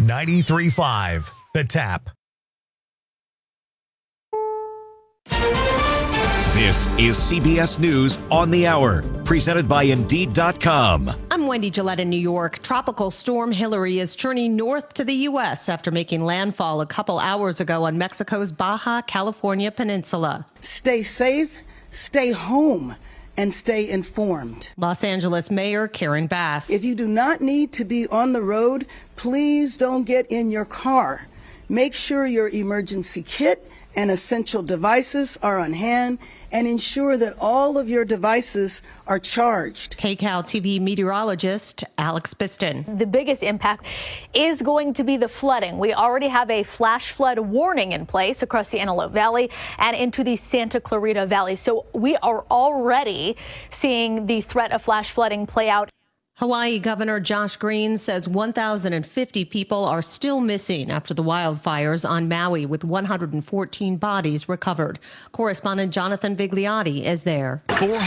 93.5 The Tap. This is CBS News on the Hour, presented by Indeed.com. I'm Wendy Gillette in New York. Tropical storm Hillary is journeying north to the U.S. after making landfall a couple hours ago on Mexico's Baja California Peninsula. Stay safe, stay home, and stay informed. Los Angeles Mayor Karen Bass. If you do not need to be on the road, please don't get in your car. Make sure your emergency kit and essential devices are on hand, and ensure that all of your devices are charged. KCAL TV meteorologist Alex Biston. The biggest impact is going to be the flooding. We already have a flash flood warning in place across the Antelope Valley and into the Santa Clarita Valley. So we are already seeing the threat of flash flooding play out. Hawaii Governor Josh Green says 1,050 people are still missing after the wildfires on Maui, with 114 bodies recovered. Correspondent Jonathan Vigliotti is there.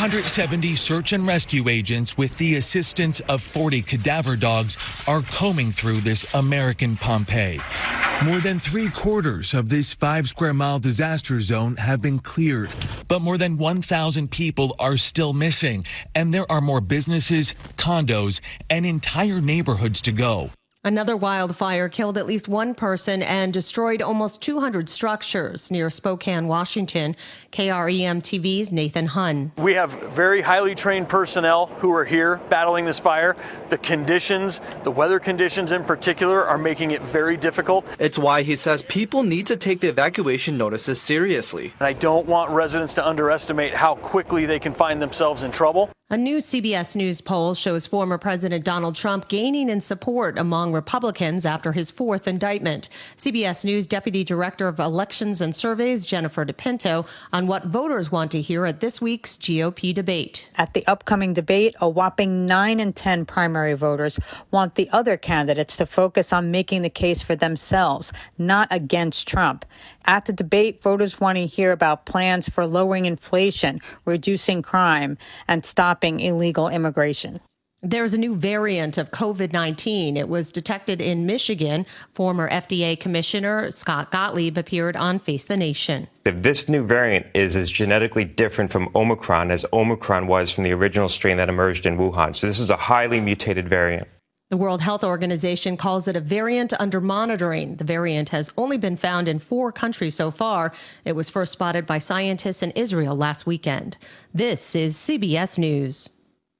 470 search and rescue agents, with the assistance of 40 cadaver dogs, are combing through this American Pompeii. More than 3/4 of this 5-square-mile disaster zone have been cleared, but more than 1,000 people are still missing, and there are more businesses, condos, and entire neighborhoods to go. Another wildfire killed at least one person and destroyed almost 200 structures near Spokane, Washington. KREM TV's Nathan Hunn. We have very highly trained personnel who are here battling this fire. The conditions, the weather conditions in particular, are making it very difficult. It's why he says people need to take the evacuation notices seriously. And I don't want residents to underestimate how quickly they can find themselves in trouble. A new CBS News poll shows former President Donald Trump gaining in support among Republicans after his fourth indictment. CBS News Deputy Director of Elections and Surveys Jennifer DePinto on what voters want to hear at this week's GOP debate. At the upcoming debate, a whopping 9 in 10 primary voters want the other candidates to focus on making the case for themselves, not against Trump. At the debate, voters want to hear about plans for lowering inflation, reducing crime, and stopping illegal immigration. There's a new variant of COVID-19. It was detected in Michigan. Former FDA Commissioner Scott Gottlieb appeared on Face the Nation. This new variant is as genetically different from Omicron as Omicron was from the original strain that emerged in Wuhan. So this is a highly mutated variant. The World Health Organization calls it a variant under monitoring. The variant has only been found in 4 countries so far. It was first spotted by scientists in Israel last weekend. This is CBS News.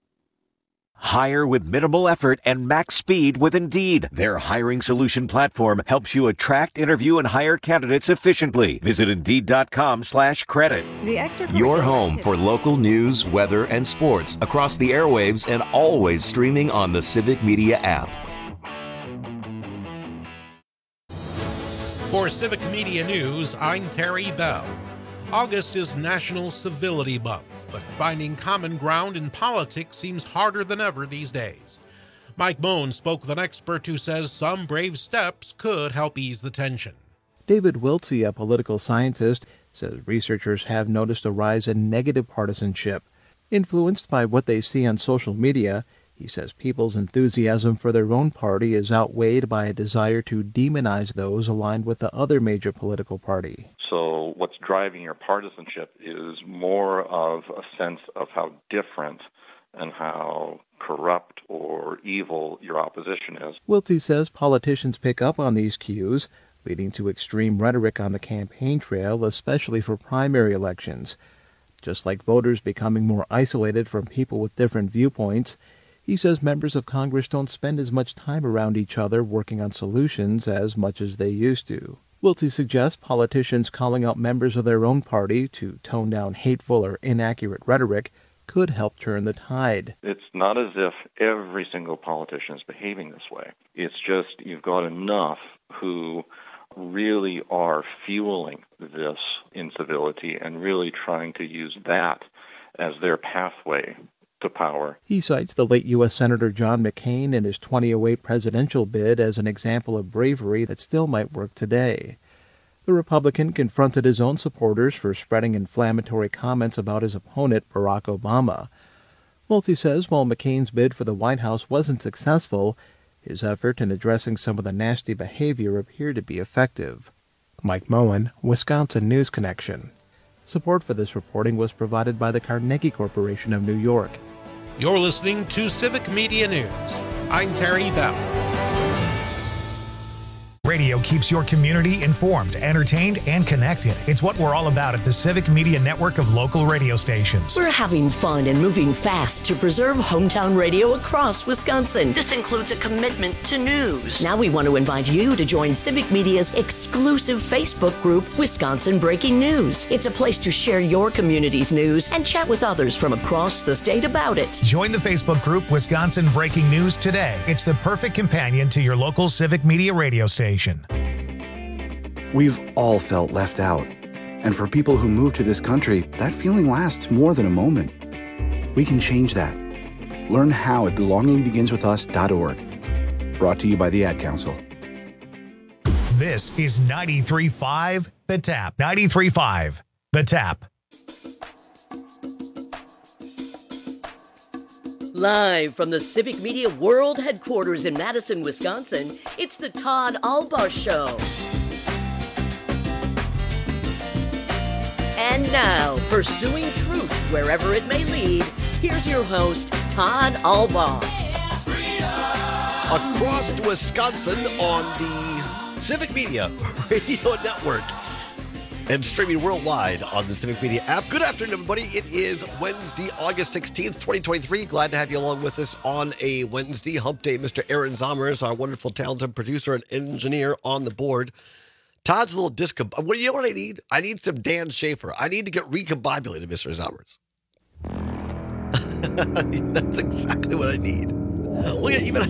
Hire with minimal effort and max speed with Indeed. Their hiring solution platform helps you attract, interview, and hire candidates efficiently. Visit Indeed.com/credit. Your home for local news, weather, and sports across the airwaves and always streaming on the Civic Media app. For Civic Media News, I'm Terry Bell. August is National Civility Month, but finding common ground in politics seems harder than ever these days. Mike Moen spoke with an expert who says some brave steps could help ease the tension. David Wiltsey, a political scientist, says researchers have noticed a rise in negative partisanship. Influenced by what they see on social media, he says people's enthusiasm for their own party is outweighed by a desire to demonize those aligned with the other major political party. So what's driving your partisanship is more of a sense of how different and how corrupt or evil your opposition is. Wiltsey says politicians pick up on these cues, leading to extreme rhetoric on the campaign trail, especially for primary elections. Just like voters becoming more isolated from people with different viewpoints, he says members of Congress don't spend as much time around each other working on solutions as much as they used to. Wiltsey suggests politicians calling out members of their own party to tone down hateful or inaccurate rhetoric could help turn the tide. It's not as if every single politician is behaving this way. It's just you've got enough who really are fueling this incivility and really trying to use that as their pathway to power. He cites the late U.S. Senator John McCain in his 2008 presidential bid as an example of bravery that still might work today. The Republican confronted his own supporters for spreading inflammatory comments about his opponent, Barack Obama. Wiltsey says while McCain's bid for the White House wasn't successful, His effort in addressing some of the nasty behavior appeared to be effective. Mike Moen, Wisconsin News Connection. Support for this reporting was provided by the Carnegie Corporation of New York. You're listening to Civic Media News. I'm Terry Bell. Radio keeps your community informed, entertained, and connected. It's what we're all about at the Civic Media Network of local radio stations. We're having fun and moving fast to preserve hometown radio across Wisconsin. This includes a commitment to news. Now we want to invite you to join Civic Media's exclusive Facebook group, Wisconsin Breaking News. It's a place to share your community's news and chat with others from across the state about it. Join the Facebook group, Wisconsin Breaking News today. It's the perfect companion to your local Civic Media radio station. We've all felt left out. And for people who move to this country, that feeling lasts more than a moment. We can change that. Learn how at belongingbeginswithus.org. Brought to you by the Ad Council. This is 93.5 The Tap. 93.5 The Tap. Live from the Civic Media World Headquarters in Madison, Wisconsin, it's the Todd Albaugh Show. And now, pursuing truth wherever it may lead, here's your host, Todd Albaugh. Across Wisconsin on the Civic Media Radio Network and streaming worldwide on the Civic Media app. Good afternoon, everybody. It is Wednesday, August 16th, 2023. Glad to have you along with us on a Wednesday hump day. Mr. Aaron Zommers, our wonderful, talented producer and engineer on the board. Todd's a little you know what I need? I need some Dan Schaefer. I need to get recombobulated, Mr. Zommers. That's exactly what I need. Look at even...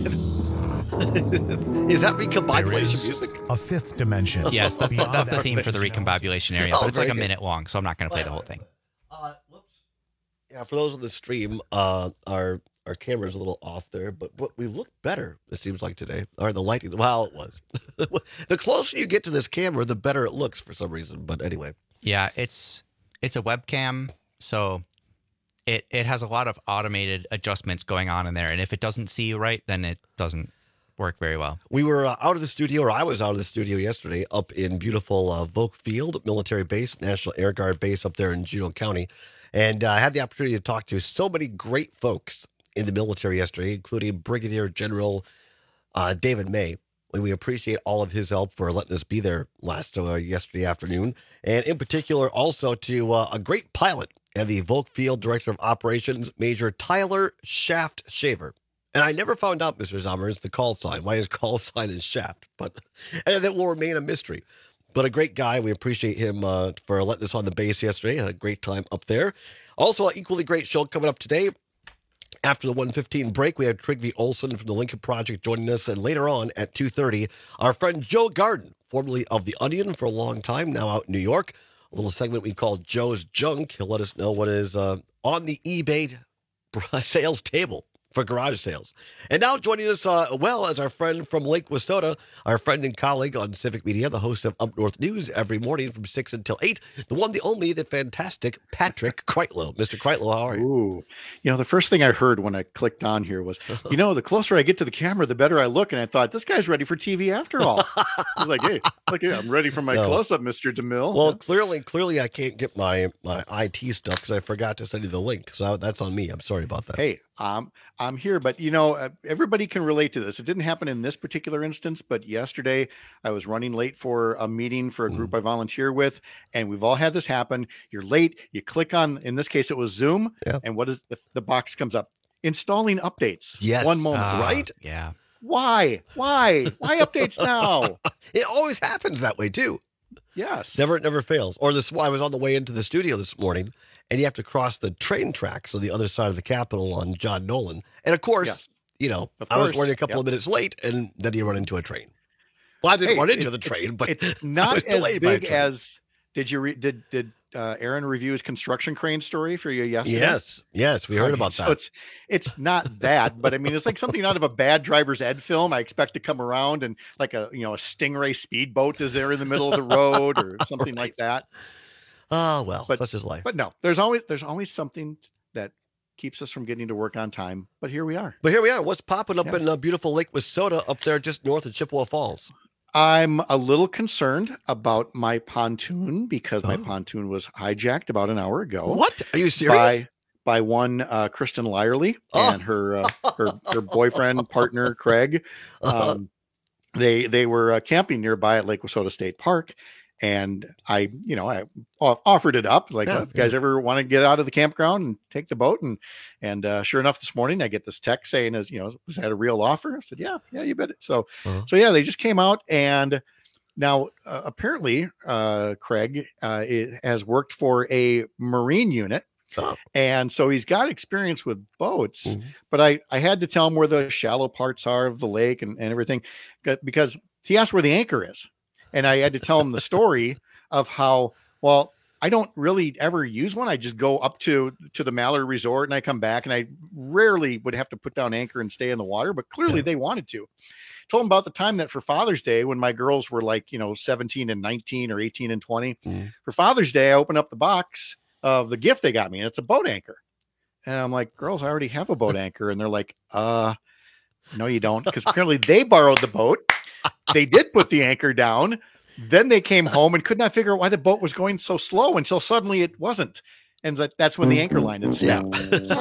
Is that recombobulation music? A fifth dimension. Yes, that's the theme for the recombobulation area. But it's like a minute long, so I'm not going to play the whole thing. Yeah, for those on the stream, our camera's a little off there, but we look better, it seems like today. Or the lighting, well, it was. The closer you get to this camera, the better it looks for some reason. But anyway. Yeah, it's a webcam, so it has a lot of automated adjustments going on in there. And if it doesn't see you right, then it doesn't work very well. We were out of the studio, or I was out of the studio yesterday up in beautiful Volk Field Military Base, National Air Guard Base up there in Juneau County. And I had the opportunity to talk to so many great folks in the military yesterday, including Brigadier General David May. We appreciate all of his help for letting us be there yesterday afternoon. And in particular, also to a great pilot and the Volk Field Director of Operations, Major Tyler Shaft Shaver. And I never found out, Mr. Zommers, the call sign, why his call sign is Shaft. And that will remain a mystery. But a great guy. We appreciate him for letting us on the base yesterday. Had a great time up there. Also, an equally great show coming up today. After the 1:15 break, we have Trygve Olsen from the Lincoln Project joining us. And later on at 2:30, our friend Joe Garden, formerly of The Onion for a long time, now out in New York. A little segment we call Joe's Junk. He'll let us know what is on the eBay sales table for garage sales. And now joining us, as our friend from Lake Wissota, our friend and colleague on Civic Media, the host of Up North News every morning from 6 until 8, the one, the only, the fantastic Patrick Kreitlow. Mr. Kreitlow, how are you? Ooh. The first thing I heard when I clicked on here was, the closer I get to the camera, the better I look. And I thought, this guy's ready for TV after all. I was like, hey, I'm ready for my close-up, Mr. DeMille. Well, clearly I can't get my IT stuff because I forgot to send you the link. So that's on me. I'm sorry about that. Hey, I'm here, but everybody can relate to this. It didn't happen in this particular instance, but yesterday I was running late for a meeting for a group I volunteer with, and we've all had this happen. You're late, you click on, in this case, it was Zoom, and what is the box comes up? Installing updates. Yes. One moment. Right? Yeah. Why updates now? It always happens that way too. Yes. Never fails. Or I was on the way into the studio this morning, and you have to cross the train tracks on the other side of the Capitol on John Nolan. And of course, I was running a couple of minutes late, and then you run into a train. Well, I didn't run into the train, but it's not as big as. Did Aaron review his construction crane story for you yesterday? Yes, we heard about that. So it's not that, but I mean, it's like something out of a Bad Driver's Ed film. I expect to come around and like a Stingray speedboat is there in the middle of the road or something like that. Oh well, such is life. But no, there's always something that keeps us from getting to work on time. But here we are. What's popping up in beautiful Lake Wissota up there just north of Chippewa Falls? I'm a little concerned about my pontoon because my pontoon was hijacked about an hour ago. What? Are you serious? By one Kristen Lyerly and her boyfriend, partner, Craig. They were camping nearby at Lake Wissota State Park. And I offered it up. Like, if you guys ever want to get out of the campground and take the boat, and sure enough, this morning I get this text saying, was that a real offer? I said, yeah, you bet it. So they just came out, and now apparently Craig has worked for a Marine unit. And so he's got experience with boats, but I had to tell him where the shallow parts are of the lake and everything, because he asked where the anchor is. And I had to tell him the story of how, well, I don't really ever use one. I just go up to the Mallory Resort and I come back, and I rarely would have to put down anchor and stay in the water, but clearly they wanted to. Told him about the time that for Father's Day, when my girls were like, 17 and 19 or 18 and 20, for Father's Day, I opened up the box of the gift they got me, and it's a boat anchor. And I'm like, girls, I already have a boat anchor. And they're like, no, you don't. Because apparently they borrowed the boat. They did put the anchor down. Then they came home and could not figure out why the boat was going so slow until suddenly it wasn't. And that's when the anchor line had snapped.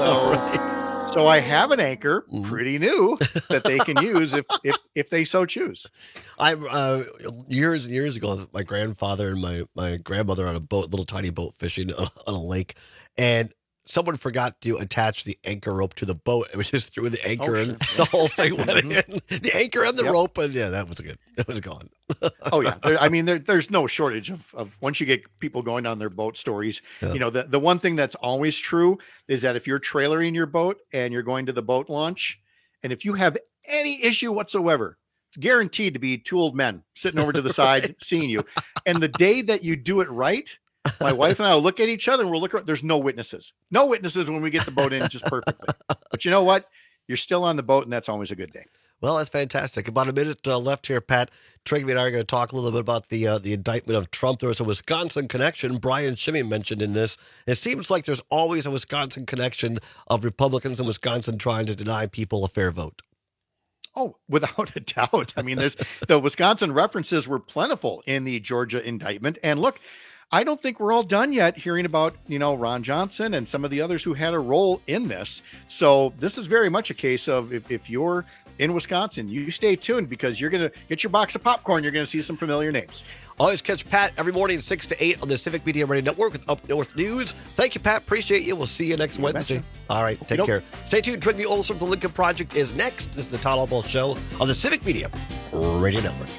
So I have an anchor, pretty new, that they can use if they so choose. I years and years ago, my grandfather and my grandmother on a boat, little tiny boat fishing on a lake, and someone forgot to attach the anchor rope to the boat. It was just threw the anchor and the whole thing went in. The anchor and the rope, and that was good. It was gone. Oh yeah, there's no shortage of once you get people going on their boat stories. The one thing that's always true is that if you're trailering your boat and you're going to the boat launch, and if you have any issue whatsoever, it's guaranteed to be two old men sitting over to the side seeing you. And the day that you do it right, my wife and I will look at each other and we'll look around. There's no witnesses when we get the boat in just perfectly. But you know what? You're still on the boat, and that's always a good day. Well, that's fantastic. About a minute left here, Pat. Trigby and I are going to talk a little bit about the indictment of Trump. There was a Wisconsin connection. Brian Shimmy mentioned in this. It seems like there's always a Wisconsin connection of Republicans in Wisconsin trying to deny people a fair vote. Oh, without a doubt. I mean, the Wisconsin references were plentiful in the Georgia indictment. And look, I don't think we're all done yet hearing about, Ron Johnson and some of the others who had a role in this. So this is very much a case of if you're in Wisconsin, you stay tuned, because you're going to get your box of popcorn. You're going to see some familiar names. Always catch Pat every morning 6 to 8 on the Civic Media Radio Network with Up North News. Thank you, Pat. Appreciate you. We'll see you next Wednesday. All right. Take care. Stay tuned. Trigby Olson from the Lincoln Project is next. This is the Todd Albaugh Show on the Civic Media Radio Network.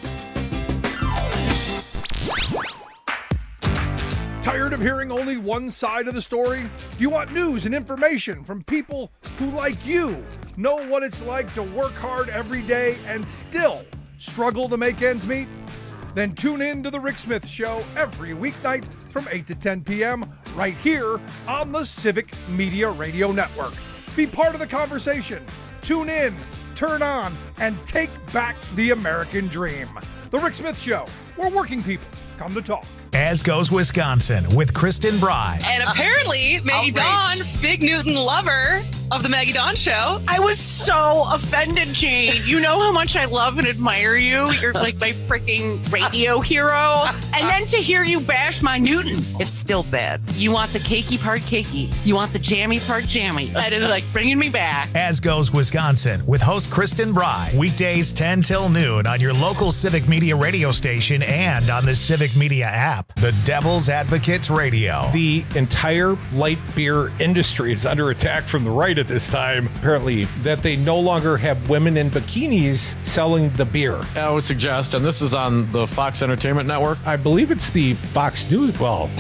Tired of hearing only one side of the story? Do you want news and information from people who, like you, know what it's like to work hard every day and still struggle to make ends meet? Then tune in to The Rick Smith Show every weeknight from 8 to 10 p.m. right here on the Civic Media Radio Network. Be part of the conversation. Tune in, turn on, and take back the American dream. The Rick Smith Show, where working people come to talk. As Goes Wisconsin with Kristen Bry. And apparently, Maggie Dawn, Big Newton lover of the Maggie Dawn Show. I was so offended, Jane. You know how much I love and admire you. You're like my freaking radio hero. And then to hear you bash my Newton. It's still bad. You want the cakey part cakey. You want the jammy part jammy. That is like bringing me back. As Goes Wisconsin with host Kristen Bry. Weekdays 10 till noon on your local Civic Media radio station and on the Civic Media app. The Devil's Advocates Radio. The entire light beer industry is under attack from the right at this time. Apparently, that they no longer have women in bikinis selling the beer. I would suggest, and this is on the Fox Entertainment Network. I believe it's the Fox News. Well,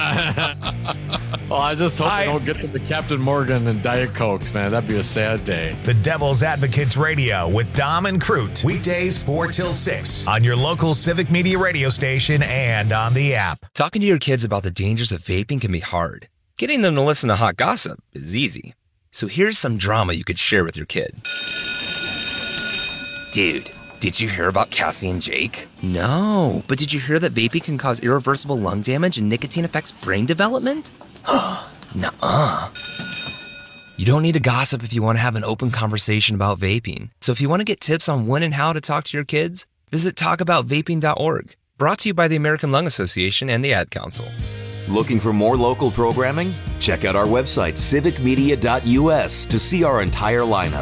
I just hope they don't get to the Captain Morgan and Diet Cokes, man. That'd be a sad day. The Devil's Advocates Radio with Dom and Crute. Weekdays 4 till 6 on your local Civic Media radio station and on the app. Talking to your kids about the dangers of vaping can be hard. Getting them to listen to hot gossip is easy. So here's some drama you could share with your kid. Dude, did you hear about Cassie and Jake? No, but did you hear that vaping can cause irreversible lung damage and nicotine affects brain development? Nuh-uh. You don't need to gossip if you want to have an open conversation about vaping. So if you want to get tips on when and how to talk to your kids, visit talkaboutvaping.org. Brought to you by the American Lung Association and the Ad Council. Looking for more local programming? Check out our website, civicmedia.us, to see our entire lineup.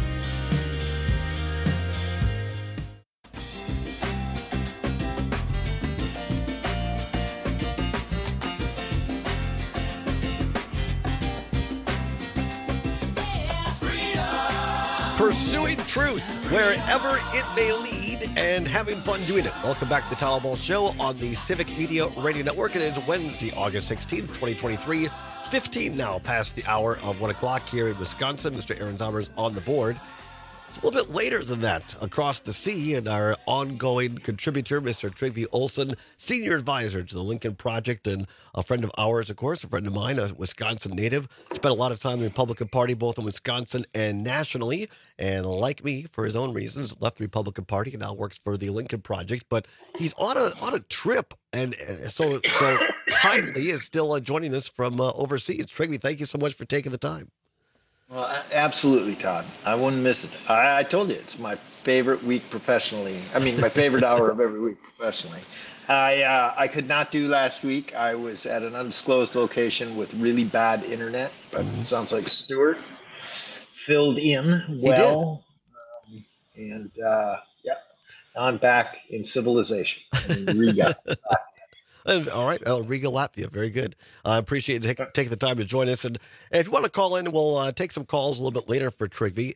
Pursuing truth wherever it may lead and having fun doing it. Welcome back to the Tyler Ball Show on the Civic Media Radio Network. It is Wednesday, August 16th, 2023. 15 now past the hour of 1 o'clock here in Wisconsin. Mr. Aaron Zommer's on the board. It's a little bit later than that across the sea, and our ongoing contributor, Mr. Trygve Olsen, senior advisor to the Lincoln Project and a friend of ours, of course, a friend of mine, a Wisconsin native. Spent a lot of time in the Republican Party, both in Wisconsin and nationally, and like me, for his own reasons, left the Republican Party and now works for the Lincoln Project. But he's on a trip, and so kindly is still joining us from overseas. Trygve, thank you so much for taking the time. Well, absolutely, Todd. I wouldn't miss it. I told you, it's my favorite week professionally. I mean, my favorite hour of every week professionally. I could not do last week. I was at an undisclosed location with really bad internet, but it sounds like Stuart filled in well. And yeah, now I'm back in civilization in Riga. All right, Riga, Latvia. Very good. I appreciate you taking the time to join us. And if you want to call in, we'll take some calls a little bit later for Trygve.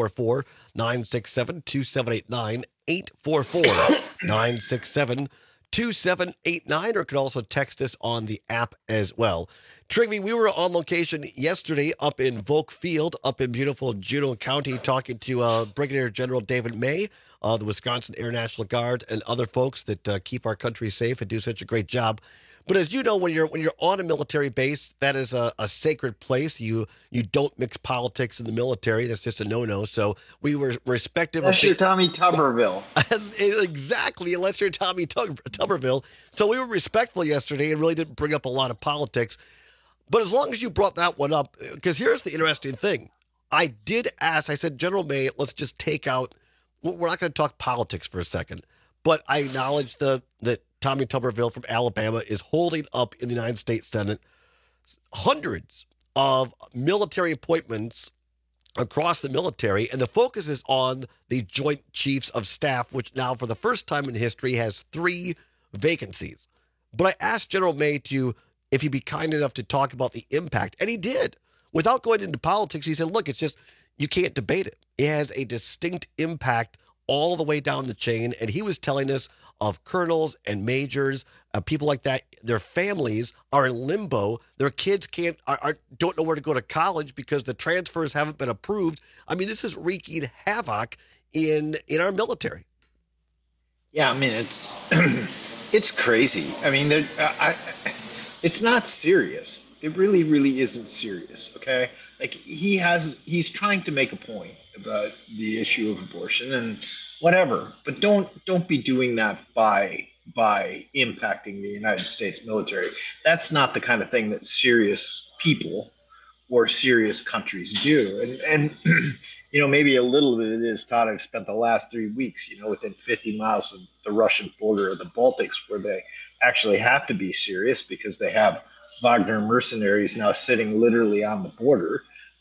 844-967-2789. 844-967-2789. Or you can also text us on the app as well. Trygve, we were on location yesterday up in Volk Field, up in beautiful Juneau County, talking to Brigadier General David May, the Wisconsin Air National Guard, and other folks that keep our country safe and do such a great job. But as you know, when you're on a military base, that is a sacred place. You don't mix politics in the military. That's just a no-no. So we were respective. Unless you're Tommy Tuberville. Exactly, unless you're Tommy Tuberville. So we were respectful yesterday and really didn't bring up a lot of politics. But as long as you brought that one up, because here's the interesting thing. I did ask, I said, General May, let's just take out, we're not going to talk politics for a second, but I acknowledge that Tommy Tuberville from Alabama is holding up in the United States Senate hundreds of military appointments across the military, and the focus is on the Joint Chiefs of Staff, which now for the first time in history has 3 vacancies. But I asked General May if he'd be kind enough to talk about the impact, and he did. Without going into politics, he said, look, it's just, you can't debate it. It has a distinct impact all the way down the chain, and he was telling us of colonels and majors, people like that, their families are in limbo. Their kids don't know where to go to college because the transfers haven't been approved. I mean, this is wreaking havoc in our military. Yeah, I mean, it's crazy. I mean, it's not serious. It really, really isn't serious. Okay, like he's trying to make a point about the issue of abortion and whatever, but don't be doing that by impacting the United States military. That's not the kind of thing that serious people or serious countries do. And you know, maybe a little bit of it is, Todd, I've spent the last 3 weeks, within 50 miles of the Russian border of the Baltics, where they actually have to be serious because they have Wagner mercenaries now sitting literally on the border.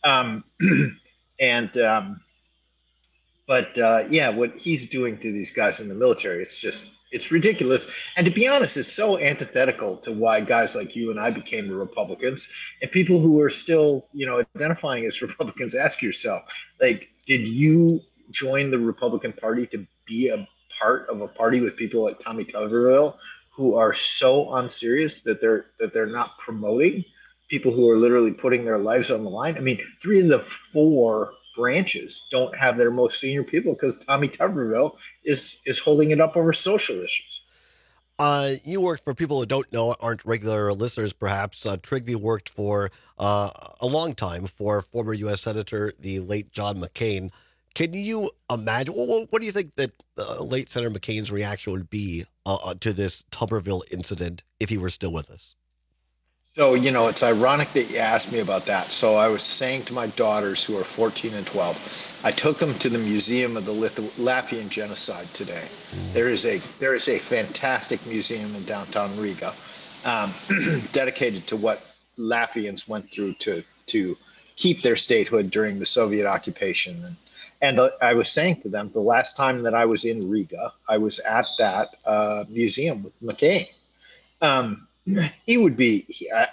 But what he's doing to these guys in the military, it's ridiculous. And to be honest, it's so antithetical to why guys like you and I became the Republicans, and people who are still, identifying as Republicans. Ask yourself, like, did you join the Republican Party to be a part of a party with people like Tommy Tuberville, who are so unserious that they're not promoting people who are literally putting their lives on the line? I mean, 3 of the 4 branches don't have their most senior people because Tommy Tuberville is holding it up over social issues. You worked, for people who don't know, aren't regular listeners perhaps, Trygve worked for a long time for former U.S. Senator, the late John McCain. Can you imagine, what do you think that late Senator McCain's reaction would be to this Tuberville incident if he were still with us? So, it's ironic that you asked me about that. So I was saying to my daughters who are 14 and 12, I took them to the Museum of the Latvian Genocide today. There is a fantastic museum in downtown Riga dedicated to what Latvians went through to keep their statehood during the Soviet occupation. And I was saying to them, the last time that I was in Riga, I was at that museum with McCain. He would be,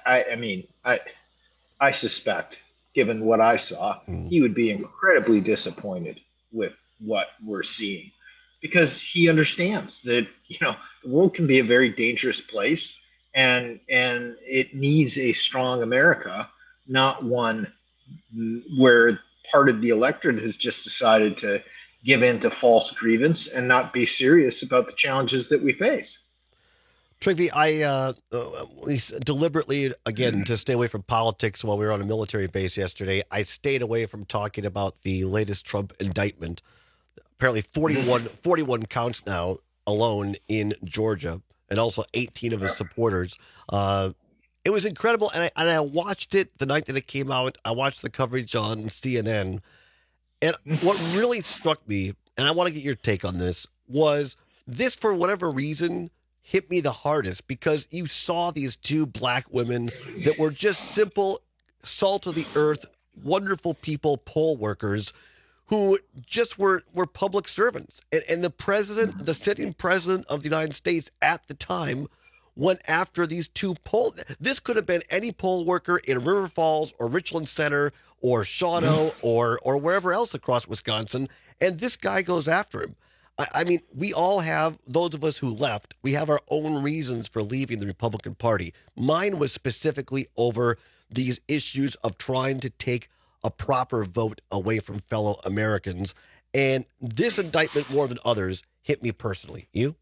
I suspect, given what I saw, he would be incredibly disappointed with what we're seeing, because he understands that, the world can be a very dangerous place, and it needs a strong America, not one where part of the electorate has just decided to give in to false grievance and not be serious about the challenges that we face. Trygve, I deliberately, again, to stay away from politics while we were on a military base yesterday, I stayed away from talking about the latest Trump indictment. Apparently 41 counts now alone in Georgia, and also 18 of his supporters. It was incredible, and I watched it the night that it came out. I watched the coverage on CNN, and what really struck me, and I want to get your take on this, was this, for whatever reason, hit me the hardest, because you saw these two black women that were just simple, salt of the earth, wonderful people, poll workers, who just were public servants. And the president, the sitting president of the United States at the time, went after these two poll. This could have been any poll worker in River Falls or Richland Center or Shawano or wherever else across Wisconsin, and this guy goes after him. I mean, we all have, those of us who left, we have our own reasons for leaving the Republican Party. Mine was specifically over these issues of trying to take a proper vote away from fellow Americans. And this indictment, more than others, hit me personally. You?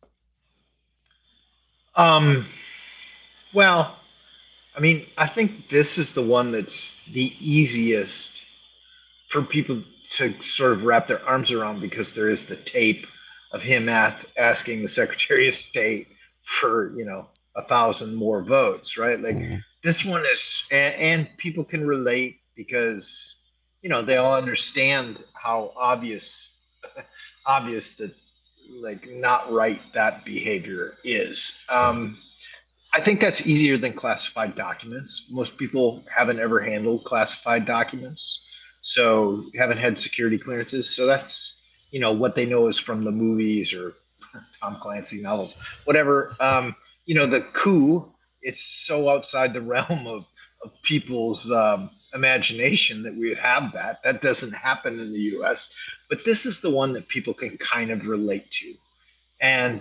Well, I mean, I think this is the one that's the easiest for people to sort of wrap their arms around, because there is the tape of him asking the Secretary of State for, 1,000 more votes, right? Like this one is, and people can relate because, they all understand how obvious that, like, not right that behavior is. I think that's easier than classified documents. Most people haven't ever handled classified documents, so haven't had security clearances. So that's, what they know is from the movies or Tom Clancy novels, whatever. The coup, it's so outside the realm of people's imagination that we would have that. That doesn't happen in the U.S., but this is the one that people can kind of relate to. And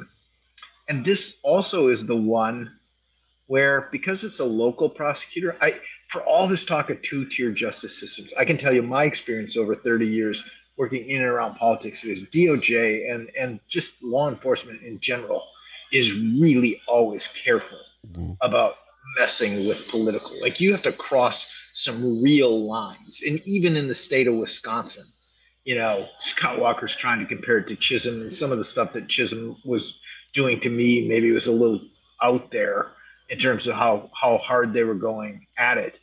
this also is the one where, because it's a local prosecutor, for all this talk of two-tier justice systems, I can tell you my experience over 30 years working in and around politics is DOJ and just law enforcement in general is really always careful about messing with political. Like, you have to cross some real lines. And even in the state of Wisconsin, Scott Walker's trying to compare it to Chisholm, and some of the stuff that Chisholm was doing to me maybe was a little out there in terms of how hard they were going at it.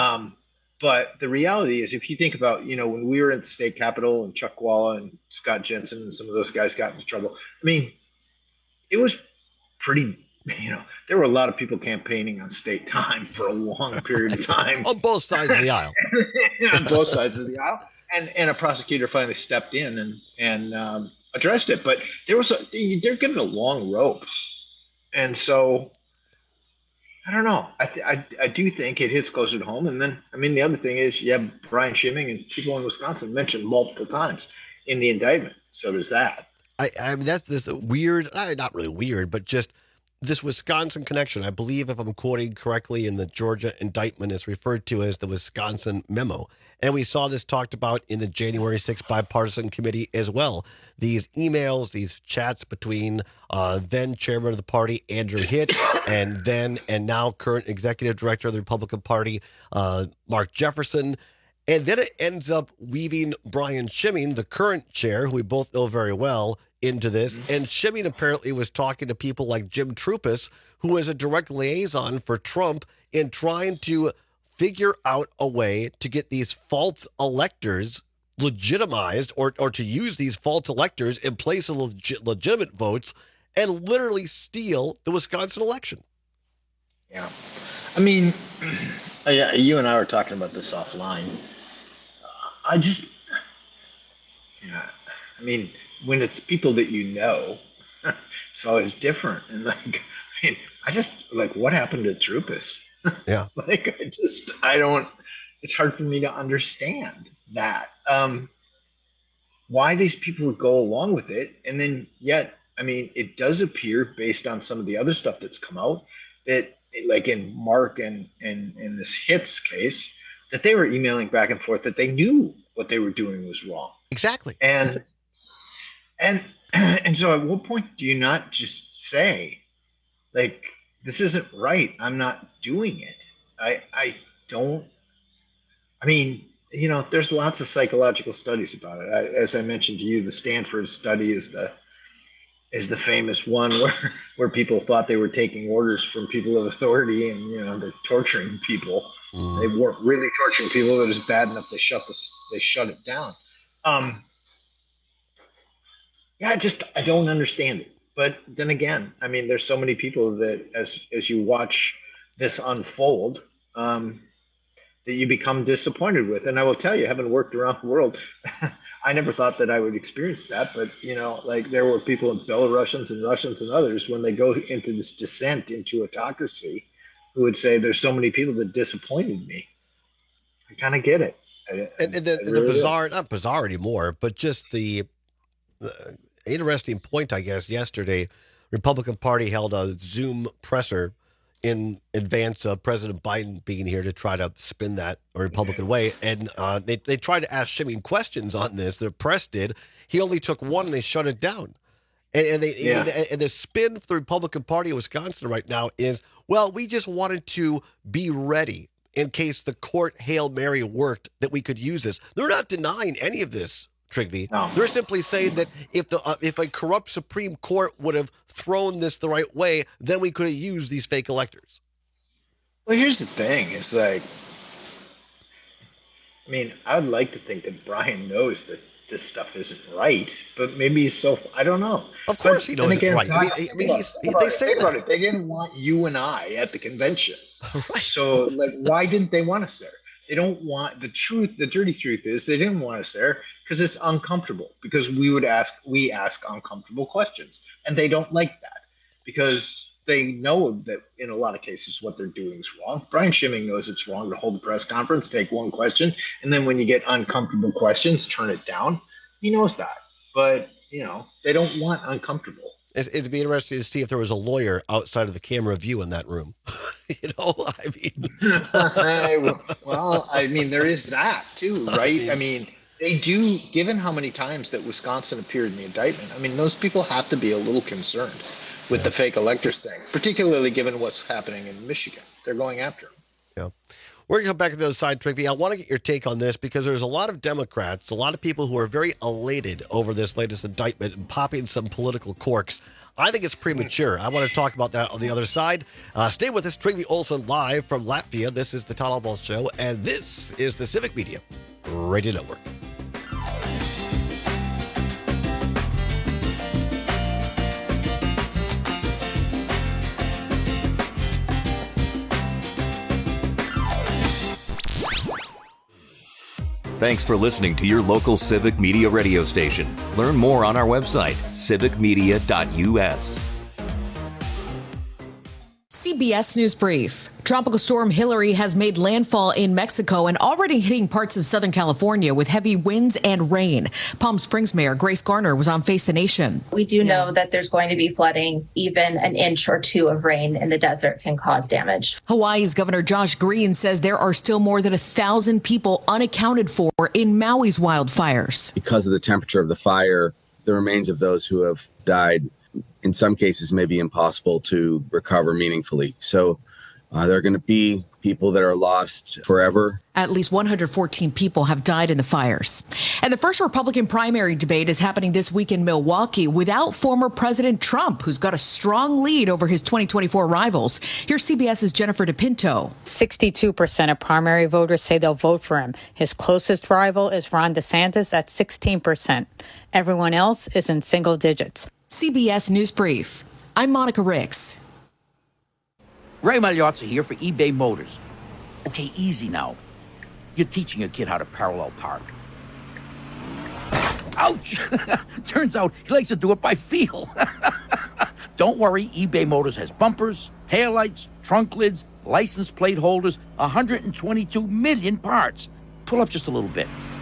But the reality is, if you think about, when we were at the state capitol and Chuck Walla and Scott Jensen and some of those guys got into trouble, I mean, it was pretty, there were a lot of people campaigning on state time for a long period of time. On both sides of the aisle. On both sides of the aisle. And a prosecutor finally stepped in and addressed it. But they're given a long rope. And so, I don't know. I do think it hits closer to home. And then, I mean, the other thing is you have Brian Schimming and people in Wisconsin mentioned multiple times in the indictment. So there's that. I mean, that's this weird, not really weird, but just this Wisconsin connection. I believe, if I'm quoting correctly, in the Georgia indictment is referred to as the Wisconsin memo. And we saw this talked about in the January 6th bipartisan committee as well. These emails, these chats between then chairman of the party, Andrew Hitt, and now current executive director of the Republican Party, Mark Jefferson. And then it ends up weaving Brian Schimming, the current chair, who we both know very well, into this. And Shimmy apparently was talking to people like Jim Troupis, who is a direct liaison for Trump in trying to figure out a way to get these false electors legitimized or to use these false electors in place of legitimate votes and literally steal the Wisconsin election. Yeah. I mean, you and I were talking about this offline. I mean, when it's people that you know, it's always different. And what happened to Troupis? Yeah. It's hard for me to understand that. Why these people would go along with it. And then yet, I mean, it does appear based on some of the other stuff that's come out that, like in Mark and in this Hitz case, that they were emailing back and forth that they knew what they were doing was wrong. Exactly. And so at what point do you not just say, like, this isn't right, I'm not doing it? There's lots of psychological studies about it. As I mentioned to you, the Stanford study is the famous one where people thought they were taking orders from people of authority, and they're torturing people. They weren't really torturing people, but it was bad enough they shut it down. I don't understand it. But then again, I mean, there's so many people that as you watch this unfold, that you become disappointed with. And I will tell you, having worked around the world, I never thought that I would experience that. But, there were people, Belarusians and Russians and others, when they go into this descent into autocracy, who would say, there's so many people that disappointed me. I kind of get it. The bizarre, not bizarre anymore, but just the interesting point, I guess, yesterday, Republican Party held a Zoom presser in advance of President Biden being here to try to spin that a Republican way. And they tried to ask Shimmy questions on this. The press did. He only took one and they shut it down. And the spin for the Republican Party of Wisconsin right now is, well, we just wanted to be ready in case the court Hail Mary worked, that we could use this. They're not denying any of this, Trygve. No. They're simply saying that if a corrupt Supreme Court would have thrown this the right way, then we could have used these fake electors. Well, here's the thing. It's like, I mean, I'd like to think that Brian knows that this stuff isn't right, but maybe I don't know. Of course he knows it's right. They say about it. They didn't want you and I at the convention. Right. So, why didn't they want us there? They don't want the truth. The dirty truth is they didn't want us there because it's uncomfortable, because we ask uncomfortable questions, and they don't like that because they know that in a lot of cases what they're doing is wrong. Brian Schimming knows it's wrong to hold a press conference, take one question, and then when you get uncomfortable questions, turn it down. He knows that, but they don't want uncomfortable. It'd be interesting to see if there was a lawyer outside of the camera view in that room. Well, I mean, there is that too, right? I mean, they do, given how many times that Wisconsin appeared in the indictment, I mean, those people have to be a little concerned with the fake electors thing, particularly given what's happening in Michigan. They're going after them. Yeah. We're going to come back to the other side, Trygve. I want to get your take on this because there's a lot of Democrats, a lot of people who are very elated over this latest indictment and popping some political corks. I think it's premature. I want to talk about that on the other side. Stay with us. Trygve Olsen live from Latvia. This is the Todd Albaugh Show, and this is the Civic Media Radio Network. Thanks for listening to your local Civic Media radio station. Learn more on our website, civicmedia.us. CBS News Brief. Tropical storm Hillary has made landfall in Mexico and already hitting parts of Southern California with heavy winds and rain. Palm Springs Mayor Grace Garner was on Face the Nation. We do know that there's going to be flooding. Even an inch or two of rain in the desert can cause damage. Hawaii's Governor Josh Green says there are still more than 1,000 people unaccounted for in Maui's wildfires. Because of the temperature of the fire, the remains of those who have died in some cases may be impossible to recover meaningfully. So There are going to be people that are lost forever. At least 114 people have died in the fires. And the first Republican primary debate is happening this week in Milwaukee without former President Trump, who's got a strong lead over his 2024 rivals. Here's CBS's Jennifer DePinto. 62% of primary voters say they'll vote for him. His closest rival is Ron DeSantis at 16%. Everyone else is in single digits. CBS News Brief. I'm Monica Ricks. Ray Magliozzi here for eBay Motors. Okay, easy now. You're teaching your kid how to parallel park. Ouch! Turns out he likes to do it by feel. Don't worry, eBay Motors has bumpers, taillights, trunk lids, license plate holders, 122 million parts. Pull up just a little bit.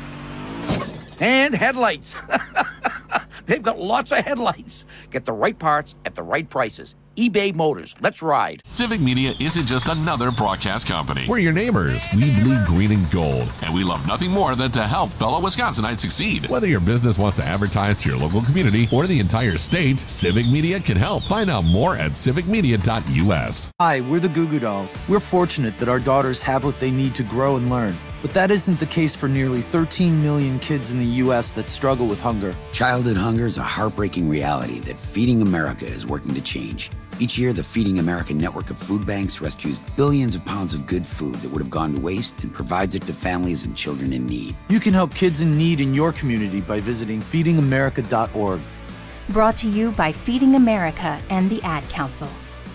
And headlights. They've got lots of headlights. Get the right parts at the right prices. eBay Motors. Let's ride. Civic Media isn't just another broadcast company. We're your neighbors. We bleed green and gold, and we love nothing more than to help fellow Wisconsinites succeed. Whether your business wants to advertise to your local community or the entire state, Civic Media can help. Find out more at civicmedia.us. Hi, we're the Goo Goo Dolls. We're fortunate that our daughters have what they need to grow and learn. But that isn't the case for nearly 13 million kids in the U.S. that struggle with hunger. Childhood hunger is a heartbreaking reality that Feeding America is working to change. Each year, the Feeding America network of food banks rescues billions of pounds of good food that would have gone to waste and provides it to families and children in need. You can help kids in need in your community by visiting feedingamerica.org. Brought to you by Feeding America and the Ad Council.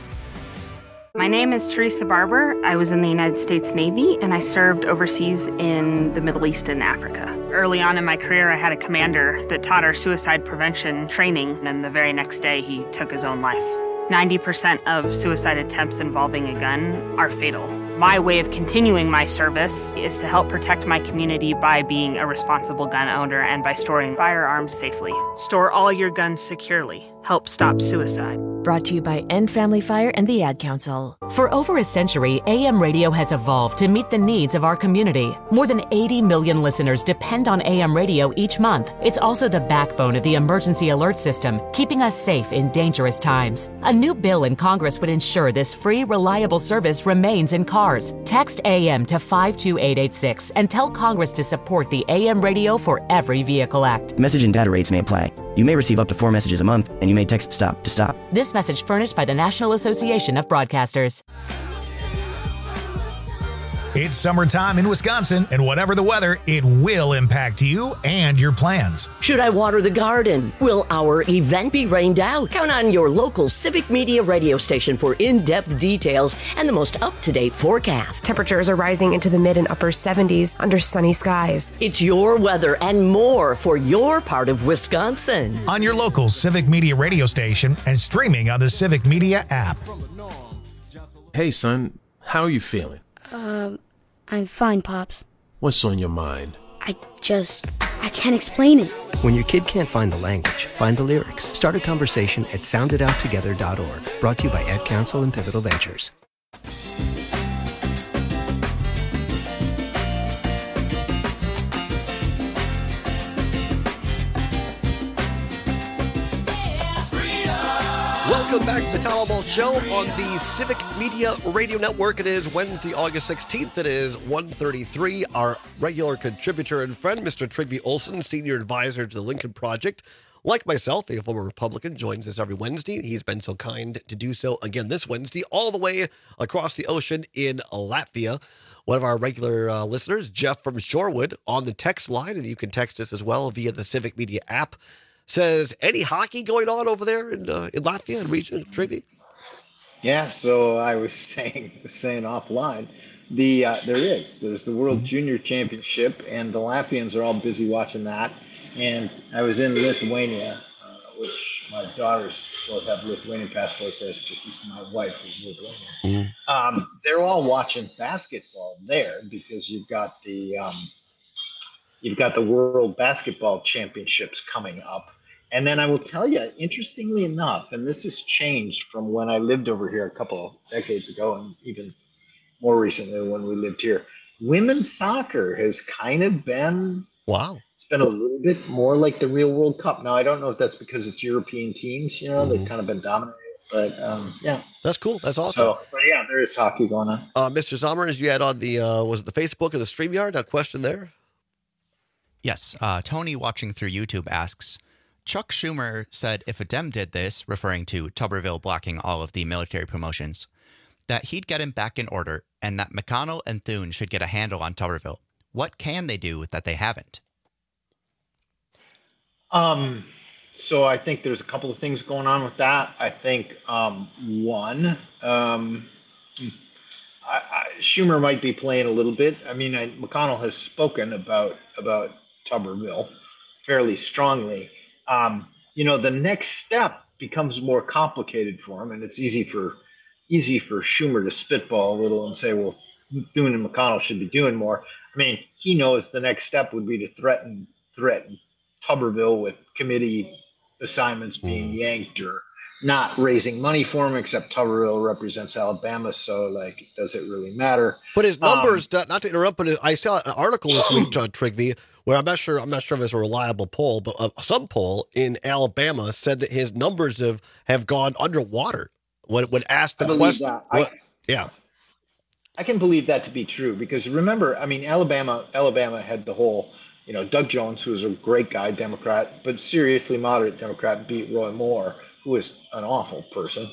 My name is Teresa Barber. I was in the United States Navy, and I served overseas in the Middle East and Africa. Early on in my career, I had a commander that taught our suicide prevention training, and the very next day, he took his own life. 90% of suicide attempts involving a gun are fatal. My way of continuing my service is to help protect my community by being a responsible gun owner and by storing firearms safely. Store all your guns securely. Help stop suicide. Brought to you by End Family Fire and the Ad Council. For over a century, AM radio has evolved to meet the needs of our community. More than 80 million listeners depend on AM radio each month. It's also the backbone of the emergency alert system, keeping us safe in dangerous times. A new bill in Congress would ensure this free, reliable service remains in cars. Text AM to 52886 and tell Congress to support the AM Radio for Every Vehicle Act. Message and data rates may apply. You may receive up to 4 messages a month, and you may text STOP to stop. This message furnished by the National Association of Broadcasters. It's summertime in Wisconsin, and whatever the weather, it will impact you and your plans. Should I water the garden? Will our event be rained out? Count on your local Civic Media radio station for in-depth details and the most up-to-date forecast. Temperatures are rising into the mid and upper 70s under sunny skies. It's your weather and more for your part of Wisconsin. On your local Civic Media radio station and streaming on the Civic Media app. Hey, son, how are you feeling? I'm fine, Pops. What's on your mind? I can't explain it. When your kid can't find the language, find the lyrics. Start a conversation at soundedouttogether.org. Brought to you by Ad Council and Pivotal Ventures. Welcome back to the Town Hall Ball Show on the Civic Media Radio Network. It is Wednesday, August 16th. It is 1:33. Our regular contributor and friend, Mr. Trygve Olsen, Senior Advisor to the Lincoln Project, like myself, a former Republican, joins us every Wednesday. He's been so kind to do so again this Wednesday, all the way across the ocean in Latvia. One of our regular listeners, Jeff from Shorewood, on the text line, and you can text us as well via the Civic Media app, says, any hockey going on over there in Latvia and region, Trygve? Yeah, so I was saying offline, there's the World Junior Championship, and the Latvians are all busy watching that. And I was in Lithuania, which my daughters both have Lithuanian passports, as my wife is Lithuanian. They're all watching basketball there because you've got the World Basketball Championships coming up. And then I will tell you, interestingly enough, and this has changed from when I lived over here a couple of decades ago and even more recently when we lived here, women's soccer has kind of been, it's been a little bit more like the real World Cup. Now, I don't know if that's because it's European teams, they've kind of been dominated But yeah, that's cool. That's awesome. So, but yeah, there is hockey going on. Mr. Zommers, you had on the was it the Facebook or the StreamYard? A question there. Yes. Tony, watching through YouTube, asks, Chuck Schumer said if a Dem did this, referring to Tuberville blocking all of the military promotions, that he'd get him back in order and that McConnell and Thune should get a handle on Tuberville. What can they do that they haven't? So I think there's a couple of things going on with that. I think one, Schumer might be playing a little bit. I mean, McConnell has spoken about Tuberville fairly strongly. The next step becomes more complicated for him, and it's easy for Schumer to spitball a little and say, well, Thune and McConnell should be doing more. I mean, he knows the next step would be to threaten Tuberville with committee assignments being yanked or not raising money for him, except Tuberville represents Alabama, so does it really matter? But his numbers, not to interrupt, but I saw an article this week, John Trigby, where I'm not sure if it's a reliable poll, but some poll in Alabama said that his numbers have gone underwater when asked the question. I can believe that to be true because remember, I mean, Alabama had the whole, Doug Jones, who was a great guy, Democrat, but seriously moderate Democrat, beat Roy Moore, who is an awful person.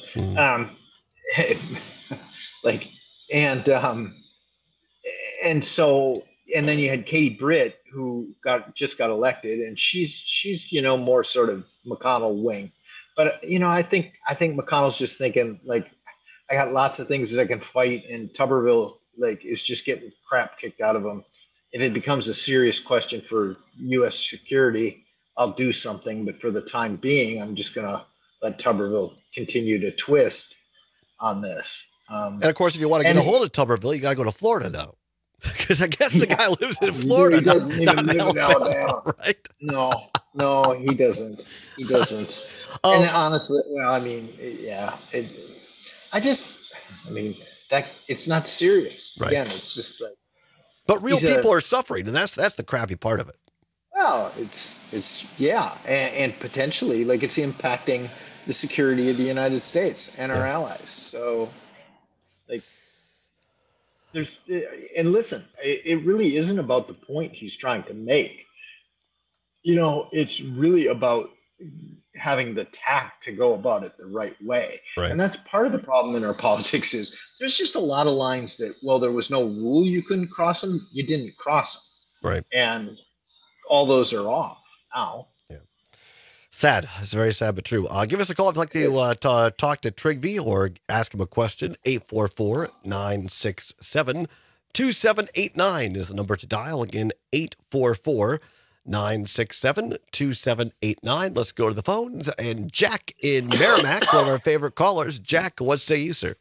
And then you had Katie Britt, who just got elected, and she's more sort of McConnell wing. But I think McConnell's just thinking I got lots of things that I can fight, and Tuberville is just getting crap kicked out of him. If it becomes a serious question for U.S. security, I'll do something. But for the time being, I'm just gonna let Tuberville continue to twist on this. And of course, if you want to get a hold of Tuberville, you got to go to Florida now. Because I guess the guy lives in Florida. He doesn't even live in Alabama. Right? No, he doesn't. He doesn't. And honestly, well, I mean, yeah. That it's not serious. Right. Again, it's just But real people are suffering, and that's the crappy part of it. Well, it's and potentially it's impacting the security of the United States and our allies. So, listen, it really isn't about the point he's trying to make. It's really about having the tact to go about it the right way. Right. And that's part of the problem in our politics is there's just a lot of lines that, there was no rule you couldn't cross them, you didn't cross them. Right. And all those are off now. Yeah. Sad. It's very sad, but true. Give us a call if you'd like to talk to Trigby or ask him a question. 844-967-2789 is the number to dial. Again, 844-967-2789. Let's go to the phones. And Jack in Merrimack, one of our favorite callers. Jack, what say you, sir?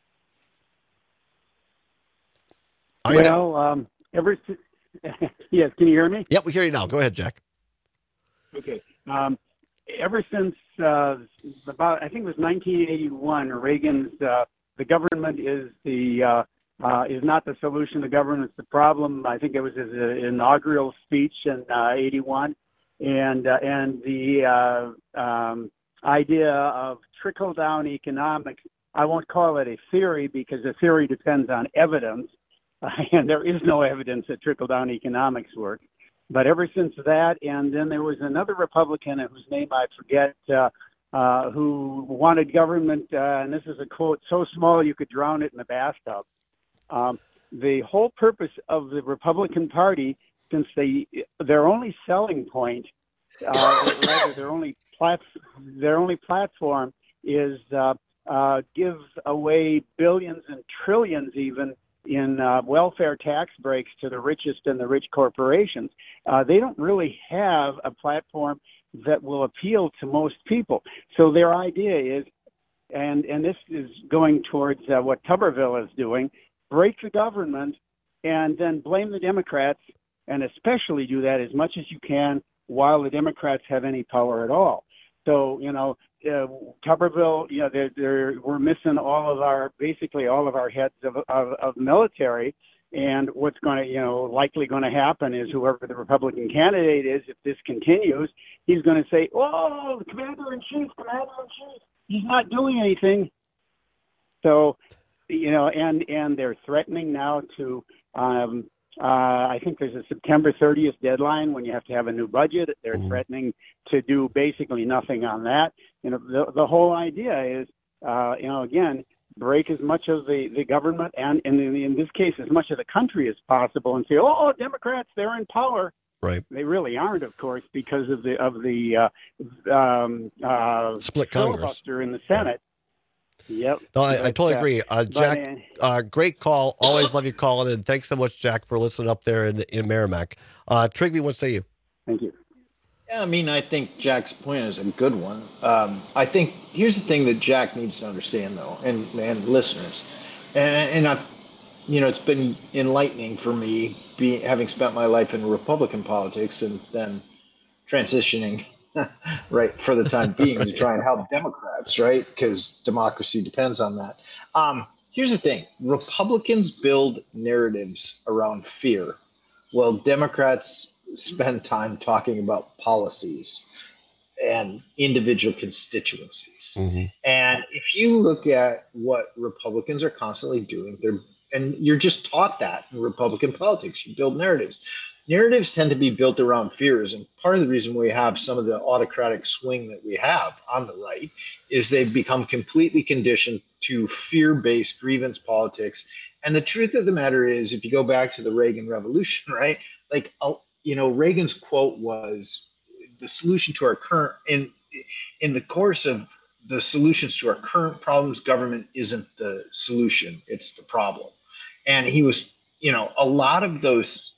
Yes, can you hear me? Yep, we hear you now. Go ahead, Jack. Okay. Ever since about, I think it was 1981, Reagan's the government is not the solution. The government's the problem. I think it was his inaugural speech in 81, and the idea of trickle down economics. I won't call it a theory because a theory depends on evidence. And there is no evidence that trickle-down economics work. But ever since that, and then there was another Republican whose name I forget, who wanted government, and this is a quote, so small you could drown it in a bathtub. The whole purpose of the Republican Party, since their only selling point, rather their only platform is give away billions and trillions even in welfare tax breaks to the richest and the rich corporations. They don't really have a platform that will appeal to most people. So their idea is, and this is going towards what Tuberville is doing, break the government and then blame the Democrats, and especially do that as much as you can while the Democrats have any power at all. So, Tuberville, we're missing basically all of our heads of military. And what's likely going to happen is whoever the Republican candidate is, if this continues, he's going to say, "Oh, Commander-in-Chief, he's not doing anything. So, and they're threatening now to, I think there's a September 30th deadline when you have to have a new budget. They're threatening to do basically nothing on that. The whole idea is, again, break as much of the government and in this case, as much of the country as possible and say, oh, Democrats, they're in power. Right. They really aren't, of course, because of the split Congress filibuster in the Senate. Yep. No, I totally agree. Jack, great call. Always love you calling in. Thanks so much, Jack, for listening up there in Merrimack. Trigby, what say you? Thank you. Yeah, I think Jack's point is a good one. I think here's the thing that Jack needs to understand, though, and listeners, and I've, it's been enlightening for me, having spent my life in Republican politics and then transitioning, right, for the time being to try and help Democrats, right, because democracy depends on that. Here's the thing: Republicans build narratives around fear, while Democrats spend time talking about policies and individual constituencies. And if you look at what Republicans are constantly doing, and you're just taught that in Republican politics, you build narratives. Narratives tend to be built around fears, and part of the reason we have some of the autocratic swing that we have on the right is they've become completely conditioned to fear-based grievance politics. And the truth of the matter is, if you go back to the Reagan Revolution, right, like, Reagan's quote was, the solution to our current, in the course of the solutions to our current problems, government isn't the solution, it's the problem. And he was, a lot of those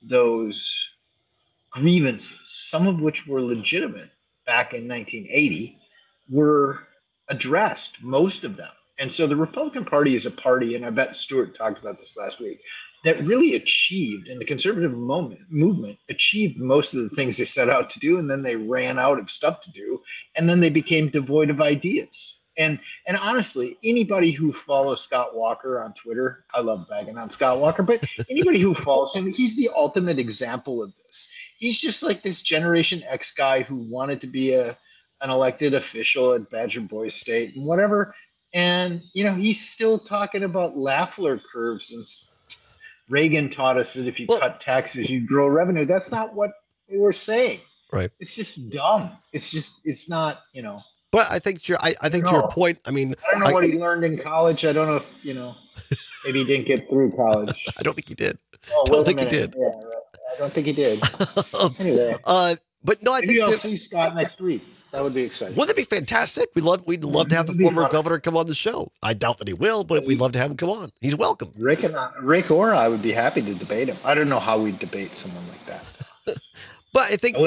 grievances, some of which were legitimate back in 1980, were addressed, most of them. And so the Republican Party is a party, and I bet Stuart talked about this last week, that really achieved, and the conservative movement achieved most of the things they set out to do, and then they ran out of stuff to do, and then they became devoid of ideas. And honestly, anybody who follows Scott Walker on Twitter, I love bagging on Scott Walker, but anybody who follows him, he's the ultimate example of this. He's just like this Generation X guy who wanted to be an elected official at Badger Boys State and whatever. And, he's still talking about Lafleur curves, and Reagan taught us that if you cut taxes, you grow revenue. That's not what they were saying. Right. It's just dumb. It's not, But I think to your point, I don't know what he learned in college. I don't know if, maybe he didn't get through college. I don't think he did. Oh, don't think he did. Yeah, I don't think he did. Anyway. But no, I maybe think I'll see Scott next week. That would be exciting. Wouldn't it be fantastic? We'd love to have the former governor come on the show. I doubt that he will, but we'd love to have him come on. He's welcome. Rick or I would be happy to debate him. I don't know how we'd debate someone like that. But I think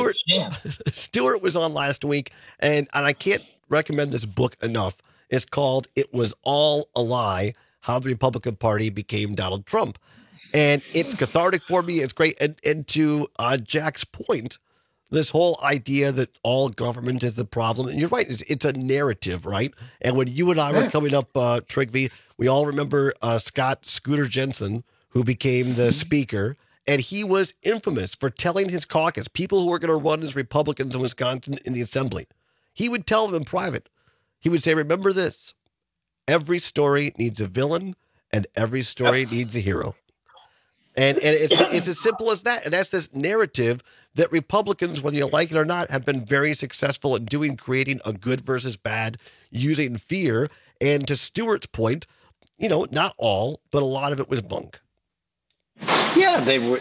Stuart was on last week, and I can't recommend this book enough. It's called "It Was All a Lie: How the Republican Party Became Donald Trump," and it's cathartic for me. It's great, and to Jack's point, this whole idea that all government is the problem, and you're right, it's a narrative, right? And when you and I were coming up, Trigby, we all remember Scott Scooter Jensen, who became the speaker. And he was infamous for telling his caucus, people who were going to run as Republicans in Wisconsin in the assembly, he would tell them in private. He would say, remember this, every story needs a villain and every story needs a hero. And it's as simple as that. And that's this narrative that Republicans, whether you like it or not, have been very successful at doing, creating a good versus bad, using fear. And to Stuart's point, not all, but a lot of it was bunk. Yeah, they were,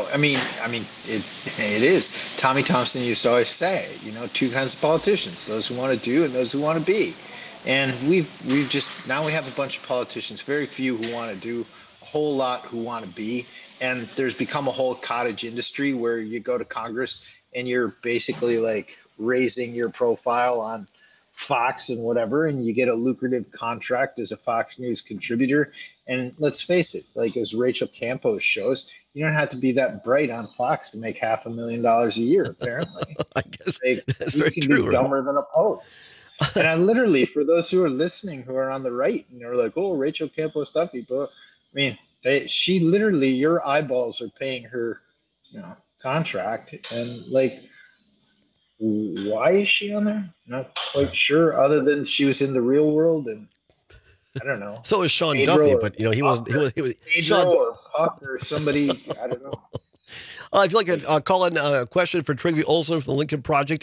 it is. Tommy Thompson used to always say, two kinds of politicians, those who want to do and those who want to be. And we've just, now we have a bunch of politicians, very few who want to do, a whole lot who want to be. And there's become a whole cottage industry where you go to Congress and you're basically like raising your profile on Fox and whatever, and you get a lucrative contract as a Fox News contributor. And let's face it, like as Rachel Campos shows, you don't have to be that bright on Fox to make $500,000 a year, apparently. I guess that's you very can true. Be dumber than a post. And I literally, for those who are listening who are on the right and they're like, oh, Rachel Campos stuff people, she literally, your eyeballs are paying her, contract. And like, why is she on there? Not quite sure, other than she was in the real world, and I don't know. So is Sean Pedro Duffy, but he was Pedro Sean or Puck or somebody. I don't know. If you'd like to call in a question for Trygve Olsen from the Lincoln Project,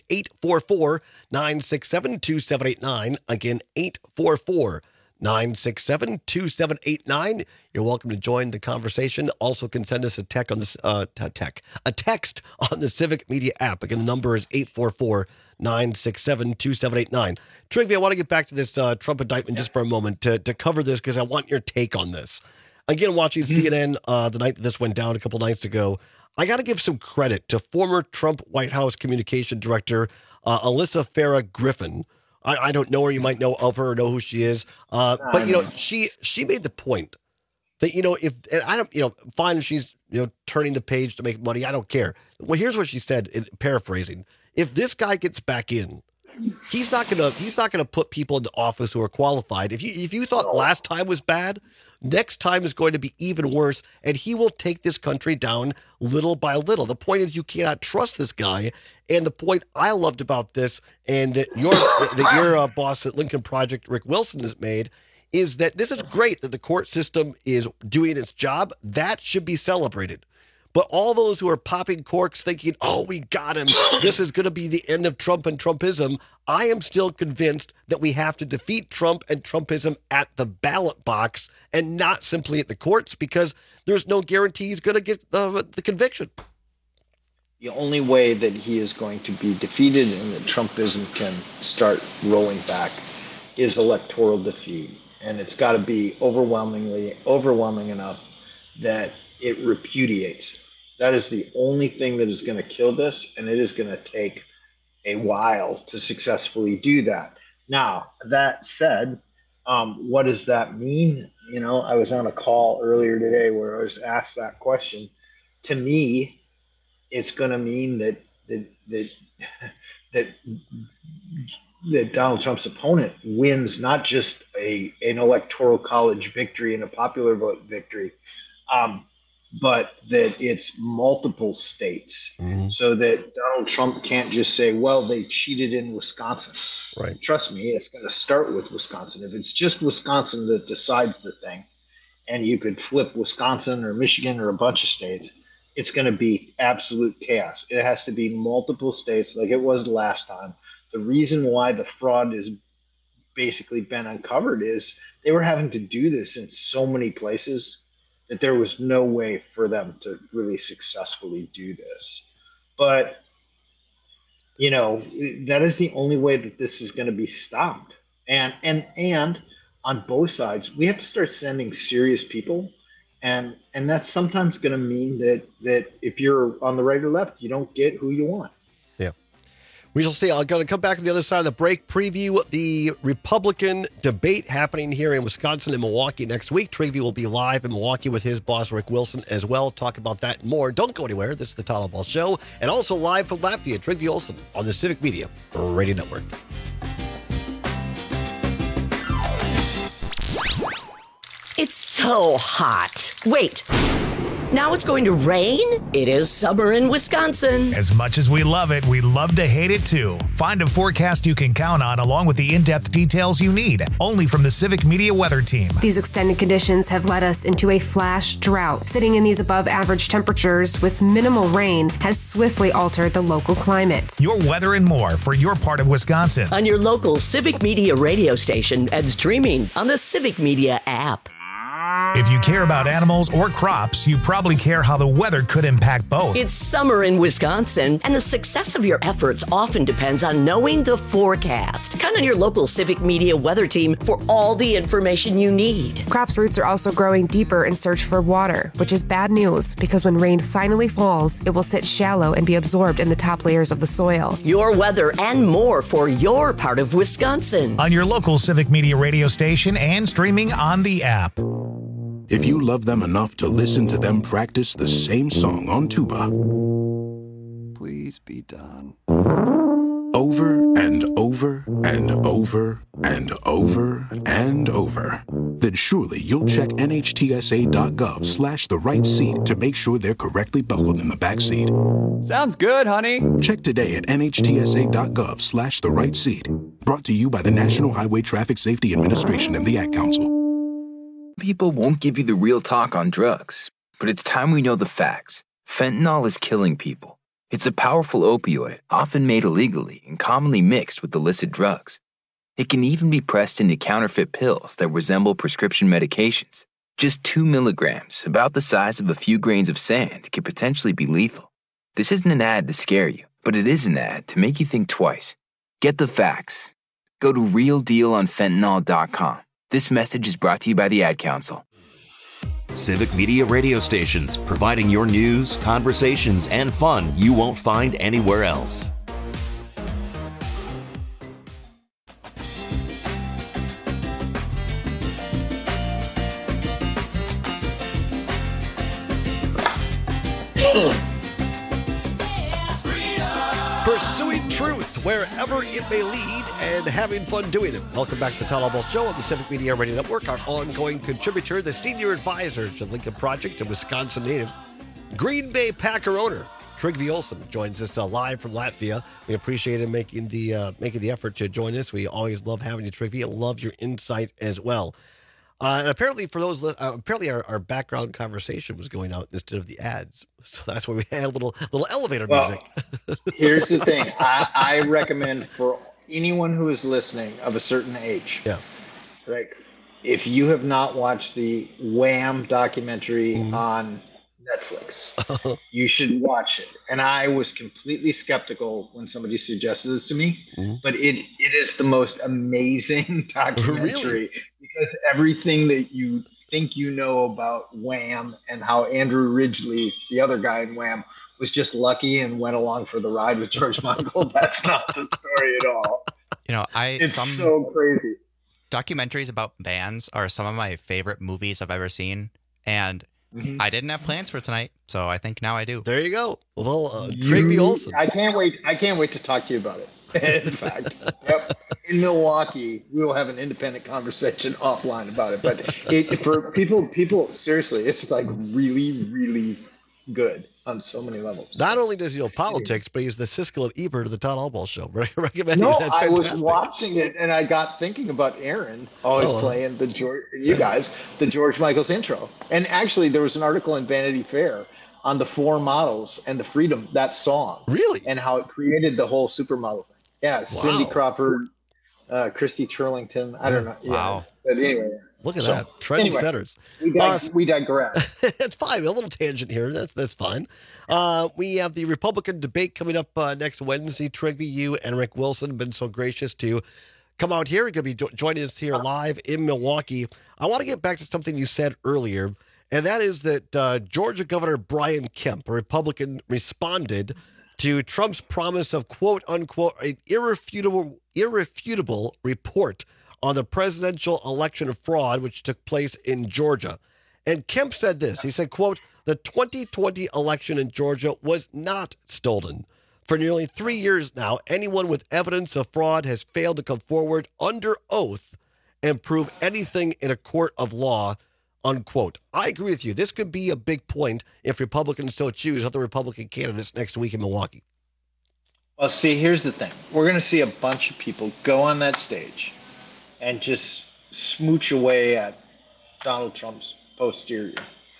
844-967-2789. Again, 844-967-2789. You're welcome to join the conversation. Also can send us a text on this a text on the Civic Media app. Again, the number is 844-967-2789. Trygve, I want to get back to this Trump indictment just for a moment to cover this because I want your take on this. Again, watching CNN the night that this went down a couple nights ago, I got to give some credit to former Trump White House Communication Director Alyssa Farah Griffin. I don't know her. You might know of her or know who she is. But, she made the point that, fine, she's, turning the page to make money. I don't care. Well, here's what she said, paraphrasing. If this guy gets back in, he's not gonna put people into office who are qualified. If you thought last time was bad, next time is going to be even worse, and he will take this country down little by little. The point is, you cannot trust this guy. And the point I loved about this, and that your boss at Lincoln Project, Rick Wilson, has made, is that this is great that the court system is doing its job. That should be celebrated. But all those who are popping corks thinking, oh, we got him, this is going to be the end of Trump and Trumpism, I am still convinced that we have to defeat Trump and Trumpism at the ballot box and not simply at the courts, because there's no guarantee he's going to get the conviction. The only way that he is going to be defeated and that Trumpism can start rolling back is electoral defeat. And it's got to be overwhelming enough that it repudiates. That is the only thing that is going to kill this, and it is going to take a while to successfully do that. Now, that said, what does that mean? I was on a call earlier today where I was asked that question. To me, it's going to mean that Donald Trump's opponent wins not just an electoral college victory and a popular vote victory, but that it's multiple states, so that Donald Trump can't just say, well, they cheated in Wisconsin. Right. Trust me, it's going to start with Wisconsin. If it's just Wisconsin that decides the thing, and you could flip Wisconsin or Michigan or a bunch of states, it's going to be absolute chaos. It has to be multiple states like it was last time. The reason why the fraud has basically been uncovered is they were having to do this in so many places that there was no way for them to really successfully do this. But, that is the only way that this is going to be stopped. And on both sides, we have to start sending serious people. And that's sometimes going to mean that if you're on the right or left, you don't get who you want. Yeah. We shall see. I'm going to come back on the other side of the break, preview the Republican debate happening here in Wisconsin and Milwaukee next week. Trygve will be live in Milwaukee with his boss, Rick Wilson, as well. Talk about that and more. Don't go anywhere. This is the Tyler Ball Show. And also live from Lafayette, Trygve Olsen on the Civic Media Radio Network. It's so hot. Wait. Now it's going to rain? It is summer in Wisconsin. As much as we love it, we love to hate it too. Find a forecast you can count on along with the in-depth details you need. Only from the Civic Media Weather Team. These extended conditions have led us into a flash drought. Sitting in these above average temperatures with minimal rain has swiftly altered the local climate. Your weather and more for your part of Wisconsin. On your local Civic Media radio station and streaming on the Civic Media app. If you care about animals or crops, you probably care how the weather could impact both. It's summer in Wisconsin, and the success of your efforts often depends on knowing the forecast. Count on your local Civic Media weather team for all the information you need. Crops' roots are also growing deeper in search for water, which is bad news because when rain finally falls, it will sit shallow and be absorbed in the top layers of the soil. Your weather and more for your part of Wisconsin. On your local Civic Media radio station and streaming on the app. If you love them enough to listen to them practice the same song on tuba, please be done. Over and over and over and over and over, then surely you'll check nhtsa.gov/the-right-seat to make sure they're correctly buckled in the back seat. Sounds good, honey. Check today at nhtsa.gov/the-right-seat. Brought to you by the National Highway Traffic Safety Administration and the Ad Council. People won't give you the real talk on drugs, but it's time we know the facts. Fentanyl is killing people. It's a powerful opioid, often made illegally and commonly mixed with illicit drugs. It can even be pressed into counterfeit pills that resemble prescription medications. Just 2 milligrams, about the size of a few grains of sand, could potentially be lethal. This isn't an ad to scare you, but it is an ad to make you think twice. Get the facts. Go to realdealonfentanyl.com. This message is brought to you by the Ad Council. Civic Media radio stations, providing your news, conversations, and fun you won't find anywhere else. Pursuing truth wherever it may lead and having fun doing it. Welcome back to the Todd Albaugh Show on the Civic Media Radio Network. Our ongoing contributor, the senior advisor to the Lincoln Project, a Wisconsin native, Green Bay Packer owner, Trygve Olsen, joins us live from Latvia. We appreciate him making the effort to join us. We always love having you, Trygve, and love your insight as well. And apparently, for those, our background conversation was going out instead of the ads, so that's why we had a little elevator music. Here's the thing: I recommend for anyone who is listening of a certain age, like if you have not watched the Wham documentary on Netflix, you should watch it. And I was completely skeptical when somebody suggested this to me, but it is the most amazing documentary because everything that you think you know about Wham and how Andrew Ridgeley, the other guy in Wham, was just lucky and went along for the ride with George Michael. That's not the story at all. It's so crazy. Documentaries about bands are some of my favorite movies I've ever seen, and I didn't have plans for tonight, so I think now I do. There you go. Well, Trygve Olsen. I can't wait to talk to you about it. In fact, in Milwaukee, we will have an independent conversation offline about it. But for people, seriously, it's like really, really good on so many levels. Not only does he know politics, but he's the Siskel and Ebert of the Todd Albaugh Show. Recommend No, That's I was fantastic. watching it and I got thinking about Aaron always playing the George Michael's intro. And actually, there was an article in Vanity Fair on the 4 models and the freedom, that song. Really? And how it created the whole supermodel thing. Yeah, Cindy Crawford, Christy Turlington. I don't know. Yeah. Wow. But anyway. Look at that. Trendsetters. Anyway, we digress. It's fine. A little tangent here. That's fine. We have the Republican debate coming up next Wednesday. Trygve, you and Rick Wilson have been so gracious to come out here. You're going to be joining us here live in Milwaukee. I want to get back to something you said earlier, and that is that Georgia Governor Brian Kemp, a Republican, responded to Trump's promise of, quote, unquote, an irrefutable report on the presidential election fraud, which took place in Georgia. And Kemp said this. He said, quote, the 2020 election in Georgia was not stolen. For nearly 3 years now, anyone with evidence of fraud has failed to come forward under oath and prove anything in a court of law, unquote. I agree with you. This could be a big point if Republicans still choose other Republican candidates next week in Milwaukee. Well, see, here's the thing. We're going to see a bunch of people go on that stage and just smooch away at Donald Trump's posterior.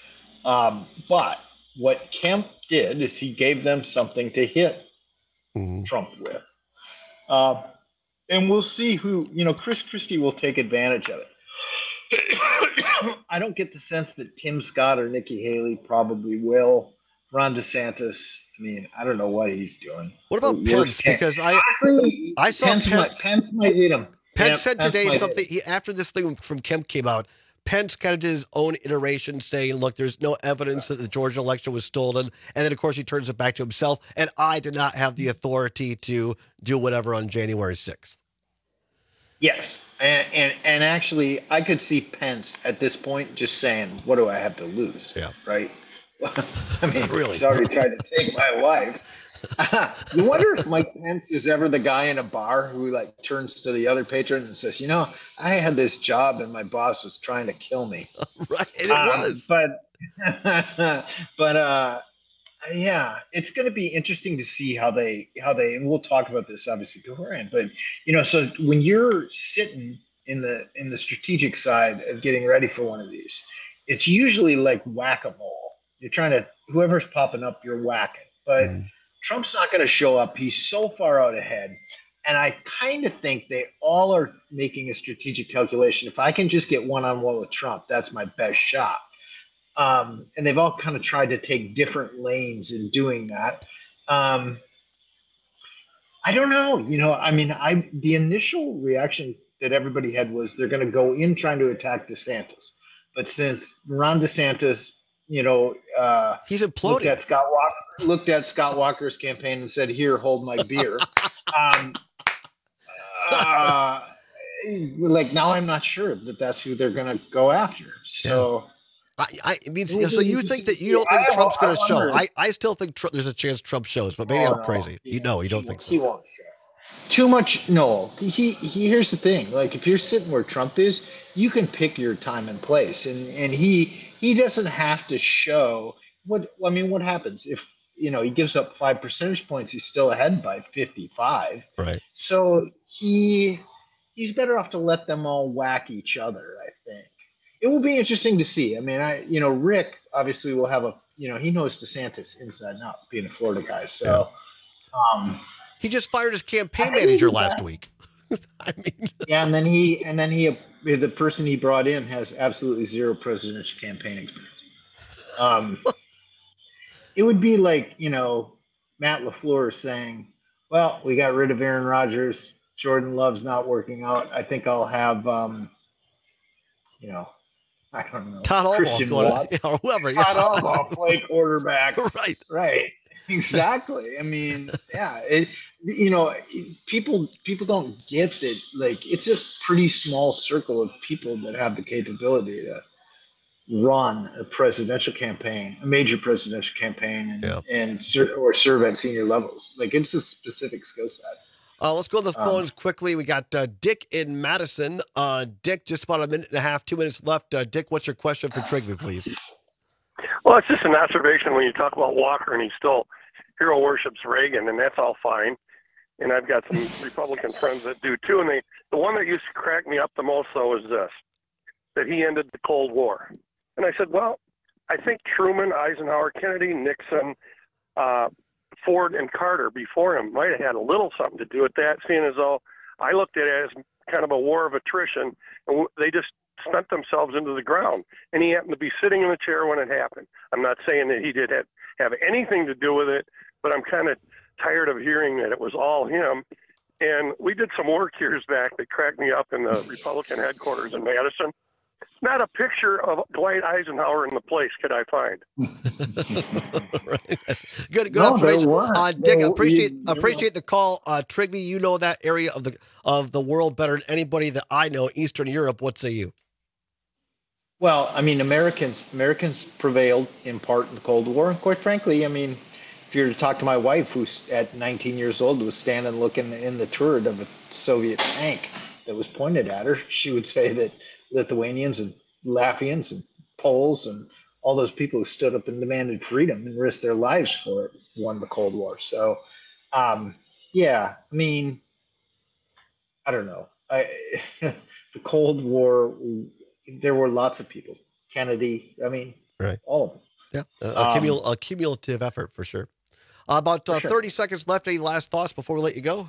But what Kemp did is he gave them something to hit Trump with. And we'll see who, Chris Christie will take advantage of it. I don't get the sense that Tim Scott or Nikki Haley probably will. Ron DeSantis, I don't know what he's doing. What about Pence? Because I saw Pence might hit him. Pence said today something, after this thing from Kemp came out, Pence kind of did his own iteration saying, look, there's no evidence that the Georgia election was stolen. And then, of course, he turns it back to himself. And I did not have the authority to do whatever on January 6th. Yes. And actually, I could see Pence at this point just saying, what do I have to lose? Yeah. Right? Really? He's already tried to take my life. You wonder if Mike Pence is ever the guy in a bar who like turns to the other patron and says, I had this job and my boss was trying to kill me. Right, and it was. But yeah, it's going to be interesting to see how they, and we'll talk about this obviously beforehand, but so when you're sitting in the strategic side of getting ready for one of these, it's usually like whack-a-mole. You're trying to, whoever's popping up, you're whacking. But Trump's not going to show up. He's so far out ahead. And I kind of think they all are making a strategic calculation. If I can just get one-on-one with Trump, that's my best shot. And they've all kind of tried to take different lanes in doing that. I don't know. The initial reaction that everybody had was they're going to go in trying to attack DeSantis. But since Ron DeSantis, he's imploding. Looked at Scott Walker's campaign and said, "Here, hold my beer." Now I'm not sure that that's who they're going to go after. So. I mean, so you think that you don't think Trump's going to show? I still think there's a chance Trump shows, but maybe I'm crazy. You don't think so? He won't show. Too much. No. He here's the thing. Like, if you're sitting where Trump is, you can pick your time and place, and he doesn't have to show. What happens if he gives up 5 percentage points? He's still ahead by 55. Right. So he's better off to let them all whack each other, I think. It will be interesting to see. I mean, Rick obviously will have he knows DeSantis inside and out, being a Florida guy. So, he just fired his campaign manager last week. I mean, yeah, and then the person he brought in has absolutely zero presidential campaign experience. It would be like Matt LaFleur saying, "Well, we got rid of Aaron Rodgers. Jordan Love's not working out. I think I'll have I don't know. Todd Albaugh, or whoever. Todd Albaugh play quarterback. Right. Exactly. I mean, yeah. People don't get that. Like, it's a pretty small circle of people that have the capability to run a presidential campaign, a major presidential campaign, and serve at senior levels. Like, it's a specific skill set. Let's go to the phones quickly. We got Dick in Madison. Dick, just about a minute and a half, 2 minutes left. Dick, what's your question for Trigvi, please? Well, it's just an observation when you talk about Walker and he still hero worships Reagan, and that's all fine. And I've got some Republican friends that do too. And the one that used to crack me up the most, though, is this, that he ended the Cold War. And I said, well, I think Truman, Eisenhower, Kennedy, Nixon, Ford and Carter before him might have had a little something to do with that, seeing as though I looked at it as kind of a war of attrition, and they just spent themselves into the ground. And he happened to be sitting in the chair when it happened. I'm not saying that he did have anything to do with it, but I'm kind of tired of hearing that it was all him. And we did some work years back that cracked me up in the Republican headquarters in Madison. Not a picture of Dwight Eisenhower in the place could I find. Right. Good observation. Dick, appreciate the call. Trigvi, you know that area of the world better than anybody that I know. Eastern Europe, what say you? Well, I mean, Americans prevailed in part in the Cold War. And quite frankly, I mean, if you were to talk to my wife, who's at 19 years old, was standing looking in the turret of a Soviet tank that was pointed at her, she would say that Lithuanians and Latvians and Poles and all those people who stood up and demanded freedom and risked their lives for it won the Cold War. So, yeah, I mean, I don't know. The Cold War, there were lots of people. Kennedy, I mean, right. All of them. Yeah, a cumulative effort for sure. About 30 seconds left. Any last thoughts before we let you go?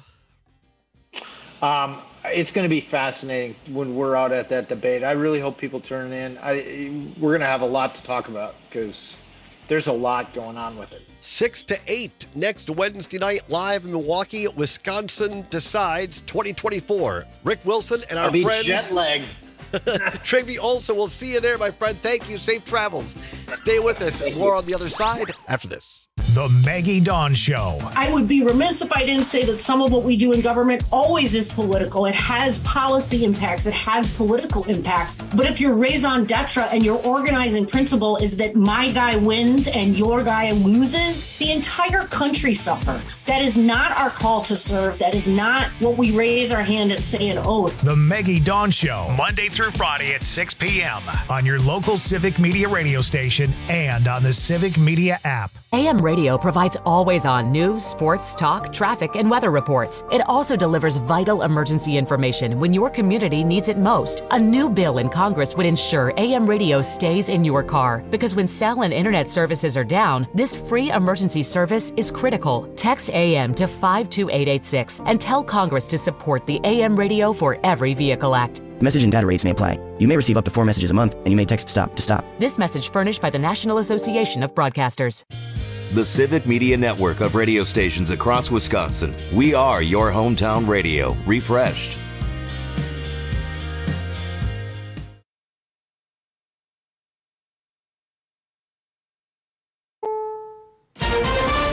It's going to be fascinating when we're out at that debate. I really hope people turn in. We're going to have a lot to talk about because there's a lot going on with it. 6 to 8 next Wednesday night live in Milwaukee. Wisconsin decides 2024. Rick Wilson and our friend jet lagged. Trigvi Olson. We'll see you there, my friend. Thank you. Safe travels. Stay with us. More on the other side after this. The Maggie Dawn Show. I would be remiss if I didn't say that some of what we do in government always is political. It has policy impacts. It has political impacts. But if your raison d'etre and your organizing principle is that my guy wins and your guy loses, the entire country suffers. That is not our call to serve. That is not what we raise our hand and say an oath. The Maggie Dawn Show, Monday through Friday at 6 p.m. on your local Civic Media radio station and on the Civic Media app. AM radio provides always-on news, sports, talk, traffic, and weather reports. It also delivers vital emergency information when your community needs it most. A new bill in Congress would ensure AM radio stays in your car, because when cell and internet services are down, this free emergency service is critical. Text AM to 52886 and tell Congress to support the AM Radio for Every Vehicle Act. Message and data rates may apply. You may receive up to 4 messages a month, and you may text STOP to stop. This message furnished by the National Association of Broadcasters. The Civic Media Network of radio stations across Wisconsin. We are your hometown radio, refreshed.